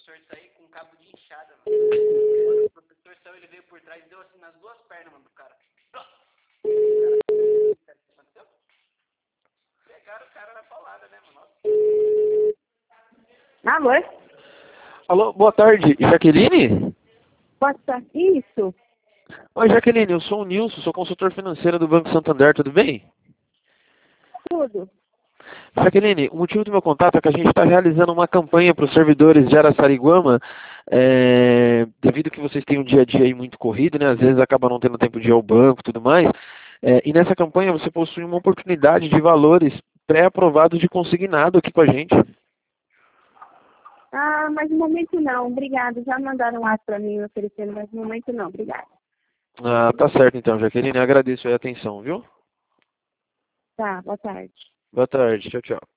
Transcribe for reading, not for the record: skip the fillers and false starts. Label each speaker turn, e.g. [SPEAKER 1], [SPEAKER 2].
[SPEAKER 1] professor sair com um cabo de inchada, mano. Quando o professor saiu, ele veio por trás e deu assim nas duas pernas, mano, do cara. O que aconteceu? Pegaram o cara na paulada, né, mano?
[SPEAKER 2] Alô?
[SPEAKER 3] Alô, boa tarde, Jaqueline?
[SPEAKER 2] Pode estar isso?
[SPEAKER 3] Oi, Jaqueline, eu sou o Nilson, sou consultor financeiro do Banco Santander, tudo bem?
[SPEAKER 2] Tudo.
[SPEAKER 3] Jaqueline, o motivo do meu contato é que a gente está realizando uma campanha para os servidores de Araçariguama, devido que vocês têm um dia a dia aí muito corrido, né? Às vezes acaba não tendo tempo de ir ao banco e tudo mais. E nessa campanha você possui uma oportunidade de valores pré-aprovados de consignado aqui com a gente.
[SPEAKER 2] Ah, mas no momento não, obrigada. Já mandaram lá para mim oferecendo, mas no momento não, obrigada.
[SPEAKER 3] Ah, tá certo então, Jaqueline, eu agradeço aí a atenção, viu?
[SPEAKER 2] Tá, boa tarde.
[SPEAKER 3] Boa tarde, tchau, tchau.